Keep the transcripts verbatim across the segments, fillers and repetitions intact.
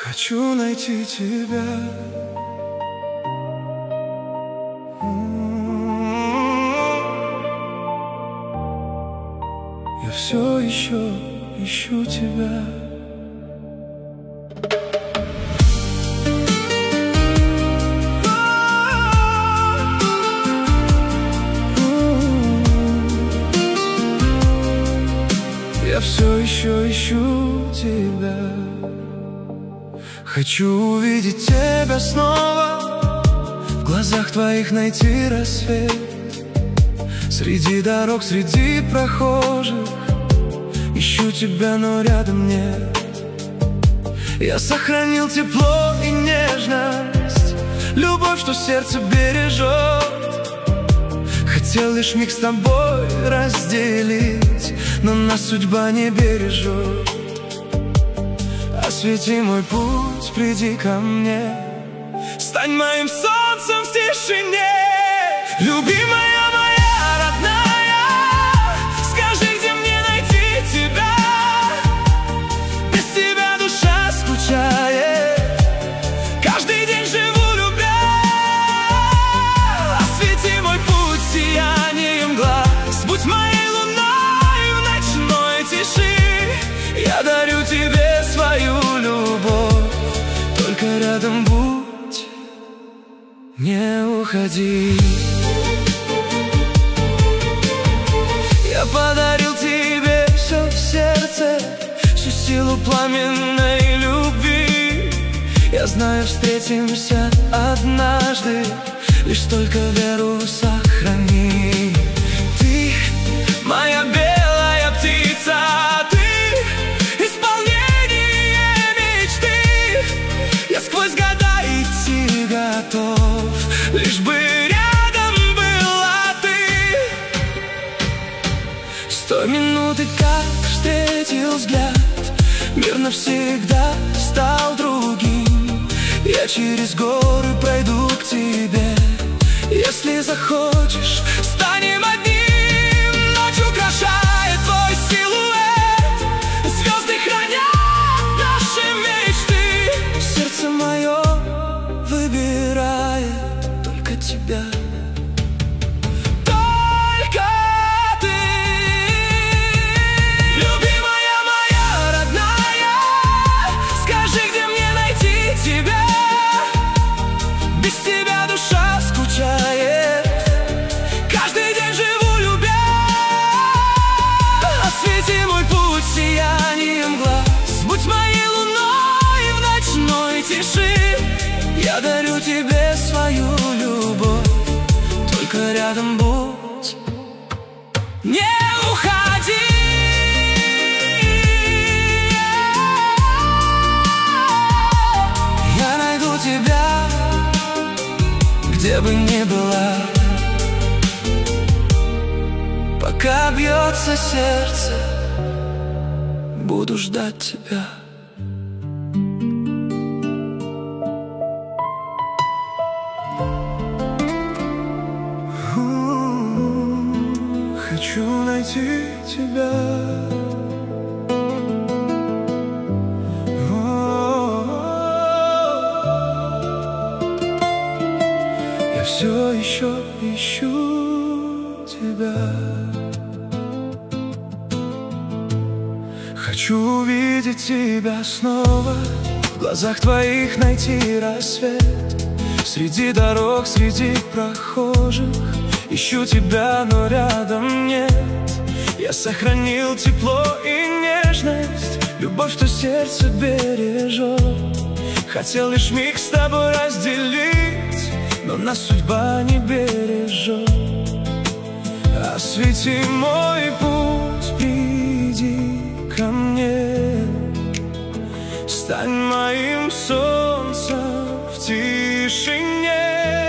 Хочу найти тебя. Я все еще ищу тебя. Я все еще ищу тебя. Хочу увидеть тебя снова, в глазах твоих найти рассвет. Среди дорог, среди прохожих ищу тебя, но рядом нет. Я сохранил тепло и нежность, любовь, что сердце бережет. Хотел лишь миг с тобой разделить, но нас судьба не бережет. Освети мой путь, приди ко мне, стань моим солнцем в тишине. Любимая моя родная, скажи, где мне найти тебя? Без тебя душа скучает, каждый день живу любя. Освети мой путь сиянием глаз, будь моей луной в ночной тиши. Я дарю тебе свою любовь, только рядом будь, не уходи. Я подарил тебе все в сердце, всю силу пламенной любви. Я знаю, встретимся однажды, лишь только веру сохрани. Ты моя белая птица, ты сквозь года идти готов, лишь бы рядом была ты. С той минуты, как встретил взгляд, мир навсегда стал другим. Я через горы пройду к тебе, если захочешь, станем одним. Ночь украшает твой силуэт, звезды хранят наши мечты. Сердце мое выбирает только тебя, только ты. Любимая моя родная, скажи, где мне найти тебя? Без тебя душа скучает, каждый день живу любя. Освети мой путь сиянием глаз, будь моей луной в ночной тиши. Я дарю тебе свою любовь, только рядом будь, не уходи. Я найду тебя, где бы ни была, пока бьется сердце, буду ждать тебя. Хочу найти тебя. Я все еще ищу тебя. Хочу увидеть тебя снова, в глазах твоих найти рассвет. Среди дорог, среди прохожих ищу тебя, но рядом нет. Я сохранил тепло и нежность, любовь, что сердце бережет. Хотел лишь миг с тобой разделить, но нас судьба не бережет. Освети мой путь, приди ко мне, стань моим солнцем в тишине.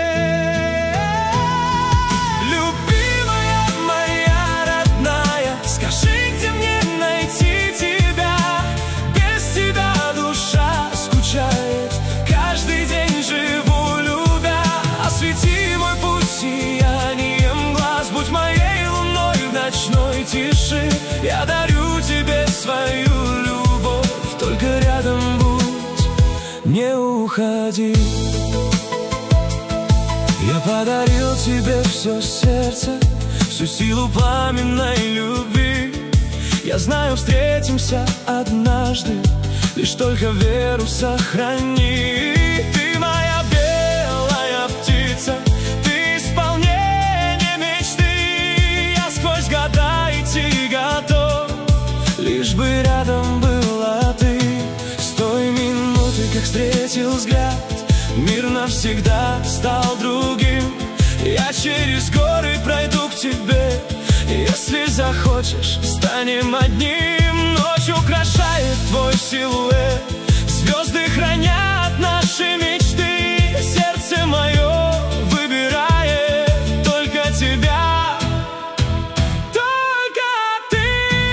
Тиши, я дарю тебе свою любовь, только рядом будь, не уходи. Я подарил тебе все сердце, всю силу пламенной любви. Я знаю, встретимся однажды, лишь только веру сохрани. Ты моя белая птица, ты исполнение мечты. Я сквозь года идти готов, лишь бы рядом была ты. С той минуты, как встретил взгляд, мир навсегда стал другим. Я через горы пройду к тебе, если захочешь, станем одним. Ночь украшает твой силуэт, звезды хранят наши мечты. Сердце мое выбирает только тебя, только ты.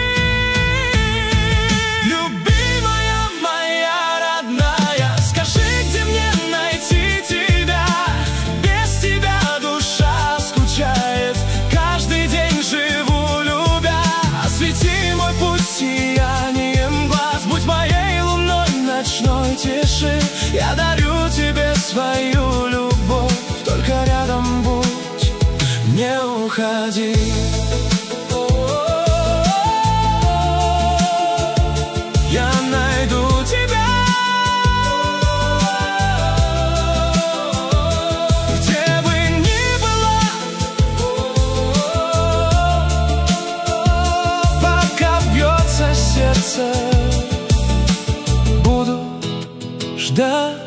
Любимая моя родная, скажи, где мне найти тебя? Без тебя душа скучает, каждый день живу любя. Освети мой путь сиянием глаз, будь моей луной ночной тиши. Я дарю тебе свою любовь, только рядом будь, не уходи. Я найду тебя, где бы ни была, пока бьется сердце, буду ждать.